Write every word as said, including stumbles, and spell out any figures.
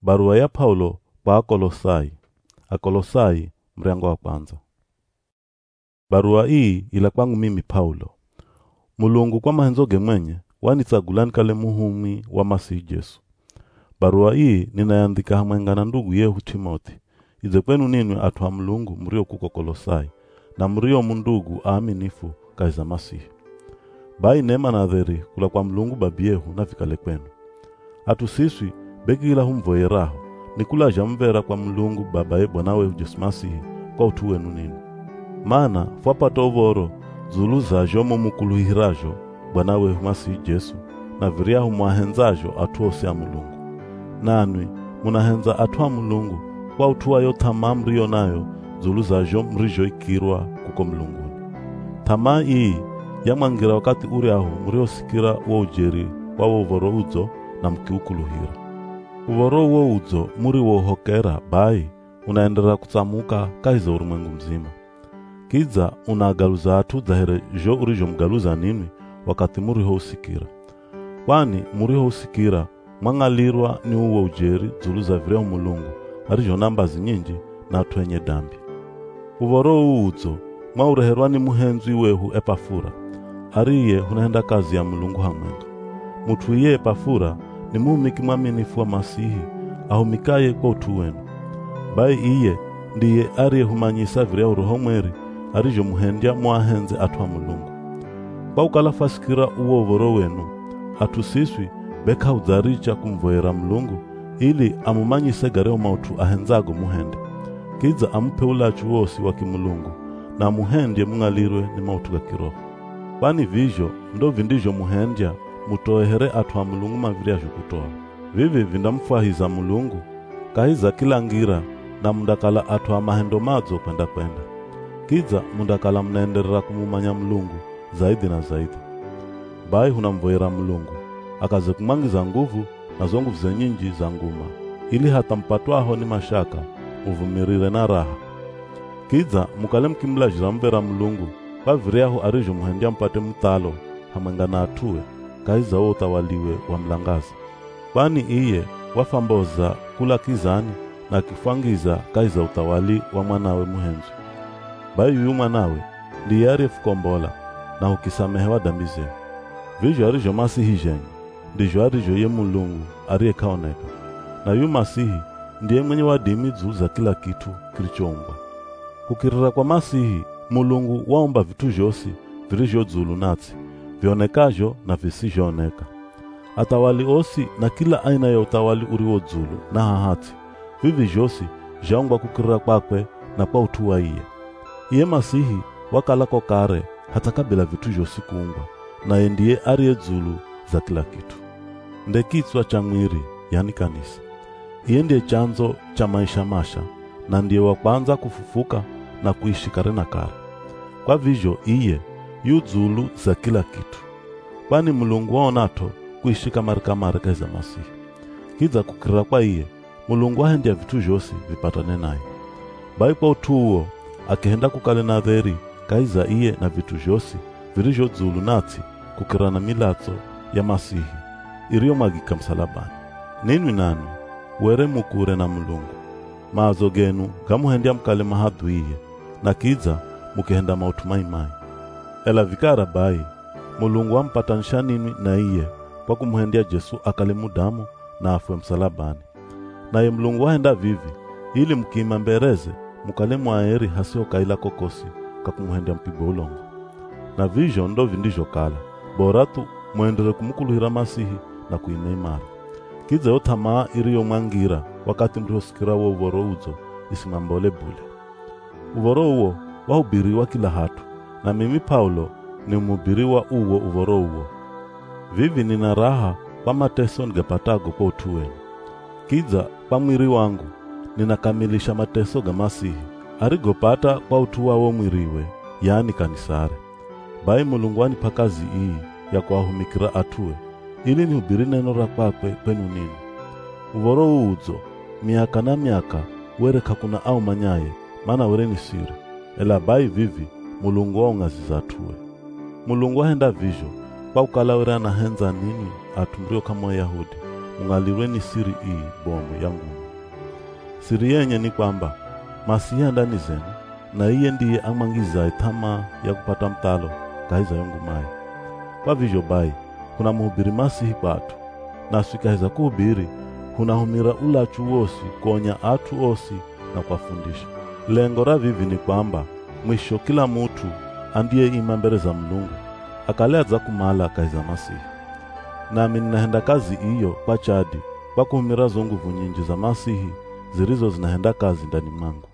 Barua ya Paulo kwa Akolosai. Akolosai mrengo wa kwanza. Barua hii ila kwangu mimi Paulo. Mulungu kwa mahenzo gemwenye wanitsagulani kale muhumi wa Masihi Yesu. Barua hii ninaandika hamwenga na ndugu yehu Timothy. Ize kwenu ninyi atu wa Mulungu mrio kuko Kolosai na mrio mundugu aaminifu kaiza Masihi. Bai neema na dheri kula kwa Mulungu babi yehu na vikale kwenu. Atu siswi begila humvoyeraho ni kula jamvera kwa Mulungu baba ye Bwana wehu Yesu Masihi kwa utu wenu nini. Maana fwapata ovoro zulu za jomo mukuluhirajo Bwana wehu Masihi Yesu na viriahu mwahenzajo atuose ya Mulungu. Nanwi munahenza atu wa Mulungu kwa utuwa yo tamaa mrio nayo zulu za jo mrijo ikirwa kuko Mulunguni. Tamaa hii yamwangira wakati uri aho mrio sikira wa ujeri wa uvoro uzo na mkiukuluhira. Uvoro uo uzo muri wohokera bai unaendera kutsamuka kahiza ulimwengu mzima. Kiza unagaluza atu zahere jo urijo mgaluza nini wakati muri ho usikira. Kwani muri ho usikira mwangalirwa ni uo ujeri zulu za vireo Mulungu arijo nambazi nyinji na atuenye dambi. Uvoro uzo mwaureherwa ni muhenzi wehu Epafura ariye hunahenda kazi ya Mulungu hamwenga. Mutu iye Epafura ni muhumiki mwaminifu wa Masihi ahumikaye kwa utu wenu. Bai iye ndiye ariye humanyisa vire uroho mweri arijo muhendia mwahenze atu wa Mulungu. Kwa ukalafasikira uo voro wenu atu siswi beka udharicha kumvoera Mulungu ili amumanyise gareo mautu ahenzago muhende. Kiza amupe ulachu wosi waki Mulungu na muhendie mungalirwe ni mautu ga kiroho. Kwani vijo ndo vindijo muhendia mutoehere atu wa Mulungu maviriajo kutoa. Vivi vindamfuahiza Mulungu kahiza kila ngira na mundakala atu wa mahendo madzo kwenda kwenda. Kiza mundakala mnaenderera kumumanya Mulungu zaidi na zaidi. Bai hunamvoera Mulungu akaze kumangiza nguvu na zongu vzenyinji za nguma ili hata mpatwaho ni mashaka uvumirire na raha. Kiza mukale mkimlajira mvera Mulungu kwa viriaho arijo muhendia mpate mtalo hamwenga na atue kaiza wo utawaliwe wa mlangazi. Kwani iye wafamboza kula kizani na kifangiza kaiza utawali wa mwanawe muhenzu. Bai yu mwanawe ndiye arifukombola na ukisamehewa dhambi zenu. Vijo arijo Masihi jenye ndijo arijo ye Mulungu ariye kaoneka. Na yu Masihi ndiye mwenye wadimi zulu za kila kitu kilichoumbwa. Kukirira kwa Masihi Mulungu waomba vitu josi virijo zulu natsi vionekajo na visijoneka. Atawali osi na kila aina ya utawali uriwo zulu na hahati vivi josi jaungwa kukirira kwakwe na kwa utuwa iye. Iye Masihi wakalako kare hata kabila vitu josi kuungwa na endiye ariye zulu za kila kitu. Ndekitswa cha mwiri yani kanisa. Iye ndiye chanzo cha maisha masha na ndiye wa kwanza kufufuka na kuishi kare na kare. Kwa vijo iye yu zulu za kila kitu. Kwani Mulungu waonato kuishika marika marika za Masihi. Kiza kukirira kwa iye Mulungu ahendia vitu josi vipatane naye. Bai kwa utuo akihenda kukale na dheri kaiza iye na vitu josi virijo zulu nati kukirana na milato ya Masihi iriyo magika msalabani. Ninwi nani were mukure na Mulungu maazo genu gamuhendia mkale mahadu iye na kiza mukihenda mautu maimai. Ela vikara bai Mulungu wampatanisha ninwi na iye kwa kumuhendia Yesu akale mudamu na afwe msalabani. Naye Mulungu wahenda vivi ili mkima mbereze mukale mwaeri hasio kaila kokosi kakumuhendia mpigo ulongo. Na vijo ndo vindijo kala boratu muendere kumukuluhira Masihi na kuimeimara. Kiza yo tamaa iriyo mwangira wakati mriho sikira wa uvoro uzo isimambole bule. Uvoro uo wahubiriwa kila hatu na mimi Paulo ni mubiriwa uo uvoro uo. Vivi nina raha kwa mateso nigapatago kwa utu wenu. Kiza kwa mwiri wangu ninakamilisha mateso ga Masihi arigopata kwa utu wao mwiriwe yani kanisare. Bai Mulungu wanipa kazi hii ya kuwahumikira atue ili nihubiri neno ra kwakwe kwenu nini. Uvoro uzo miaka na miaka were kakuna au manyaye maana were ni siri. Ela bai vivi Mulungu wao ngaziza atue. Mulungu wahenda vijo kwa ukala were anahenza nini atumrio kama Yahudi ungalirweni siri hii bomu yangu. Siri yenye ni kwamba Masihi ndani zenu, na iye ndiye amangiza itama ya kupata mtalo kahiza yongu mai. Kwa vivyo bai, kuna muhubiri Masihi kwatu, na swikahiza kuhubiri, hunahumira ulachu wosi kuonya atu osi na kuwafundisha. Lengo ra vivi ni kwamba mwisho kila mutu andiye ima mbele za Mlungu akalea za kumala kahiza Masihi. Nami ninahenda kazi iyo kwa chadi kwa kuhumira zonguvu nyingi za Masihi zirizo zinahenda kazi ndani mwangu.